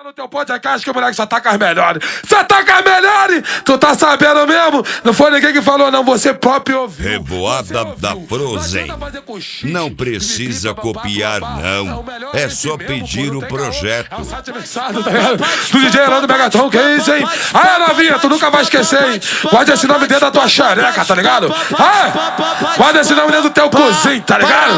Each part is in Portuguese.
No teu podcast que o moleque só tá com as melhores. Só tá com as melhores! Tu tá sabendo mesmo? Não foi ninguém que falou, não. Você próprio ouviu. Revoada da Frozen. Não precisa copiar, não. É só pedir o projeto. É o site mixado, tá ligado? Do DJ Elano Megatron, que é isso, hein? Aí, novinha, tu nunca vai esquecer, hein? Guarda esse nome dentro da tua xereca, tá ligado? Guarda esse nome dentro do teu cozinho, tá ligado?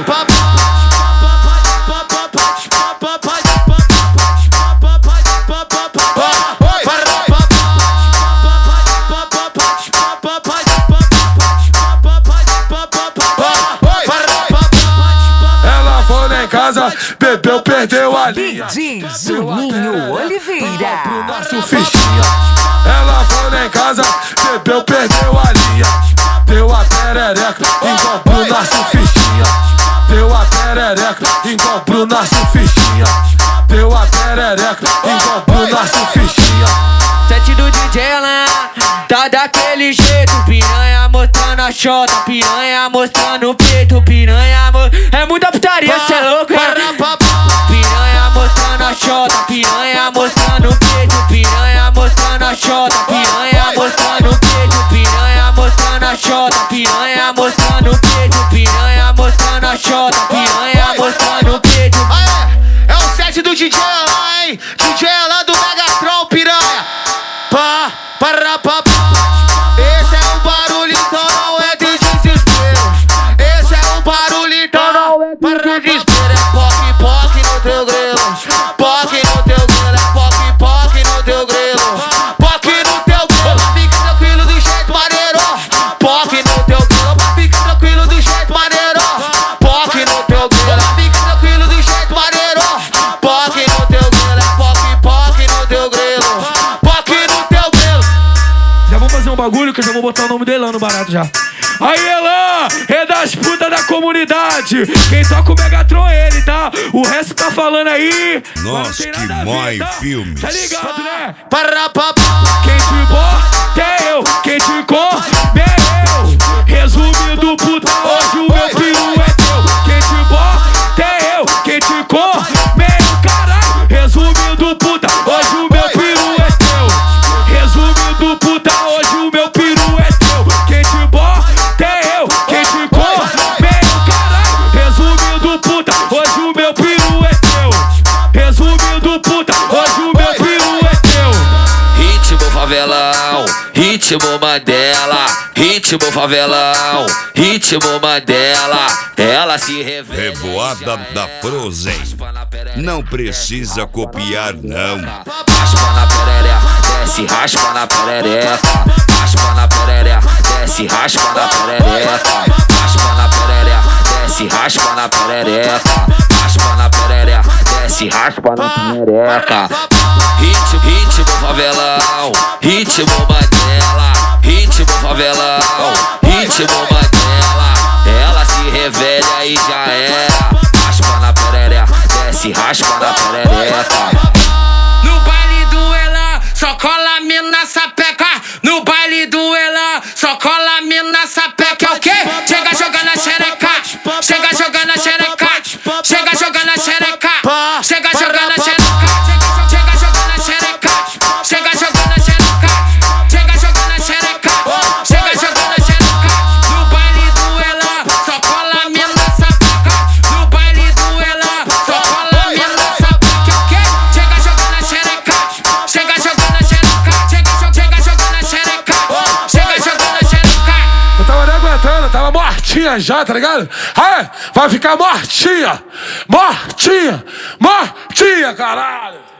Ela foi lá em casa, bebeu, perdeu a linha. DJ Juninho Oliveira. Pro nosso fichinha. Ela foi lá em casa, bebeu, perdeu a linha. Deu a perereca, igual pro nosso fichinha. Deu a perereca, igual pro nosso fichinha. Deu a perereca, igual pro nosso fichinha. Sete do DJ lá, tá daquele jeito. Piranha mostrando a chota, piranha mostrando o peito. Piranha é muita putaria, cê é louco, é? Piranha mostrando a chota, piranha mostrando o peito. Piranha mostrando a chota, piranha mostrando o peito. Piranha mostrando a chota, piranha mostrando o peito. Piranha mostrando a chota, piranha mostrando o peito. É o set do DJ lá, hein? DJ lá do Megatron, piranha. Pá, para, pá, pá. Esse é um barulho, então não é de desespero. Esse é um barulho, então não é de desespero. É poc, poc no teu grelo. Poc no teu grelo. É poc, poc no teu grelo. Poc no teu grelo. Fica tranquilo do jeito maneiro. Poc no teu grelo. Fica tranquilo do jeito maneiro. Poc no teu grelo. Fica tranquilo do jeito maneiro. Poc no teu grelo. É poc, poc no teu grelo. Poc no teu grelo. Já vamos fazer um bagulho que eu já vou botar o nome dele lá no barato já. Aí, Elan, é das putas da comunidade. Quem toca o Megatron é ele, tá? O resto tá falando aí. Nossa, que mói filmes. Tá ligado, né? Para, pá, pá. Quem te importa é eu, quem te come é eu. Resumindo, puta, hoje o meu peru é teu. Quem te importa é eu, quem te come é eu, caralho. Resumindo, puta, hoje o meu peru é teu. Resumindo, puta, hoje o meu peru é teu. Quem te importa é eu, quem te come é eu, caralho. Resumindo, puta, hoje o meu peru é teu. Resumindo, puta, hoje o meu peru é teu. Ritmo favelão, ritmo Mandela. Ritmo favelão, ritmo Mandela. Ela se revela. Revoada da Frozen. Não precisa copiar, não. Raspa na perereca, desce, raspa na perereca. Raspa na perereca, desce, raspa na perereca. Raspa na perereca, desce, raspa na perereca. Raspa na perereca, desce, raspa na perereca. Ritmo favelão, ritmo Mandela. Ritmo favelão, ritmo Mandela. Ela se revela e já era. Raspa na perereca, desce, raspa na perereca. No baile do Elan, só cola mina sapeca. No baile do Elan, só cola mina sapeca. É o quê? Chega jogando a xereca. Chega jogando a xereca. Chega jogando a xereca. Chega jogando a xereca. Chega jogando a xereca. Chega jogando a xereca. Chega jogando a xereca. Chega jogando a xereca. No baile do Elan, só cola mina sapeca. No baile do Elan, só cola mina sapeca. É o quê? Chega jogando a xereca. Chega jogando a xereca. Chega jogando a xereca. Chega jogando a xereca. Eu tava nem aguentando, tava mortinha já, tá ligado? Vai ficar mortinha! Mortinha! Mortinha, caralho!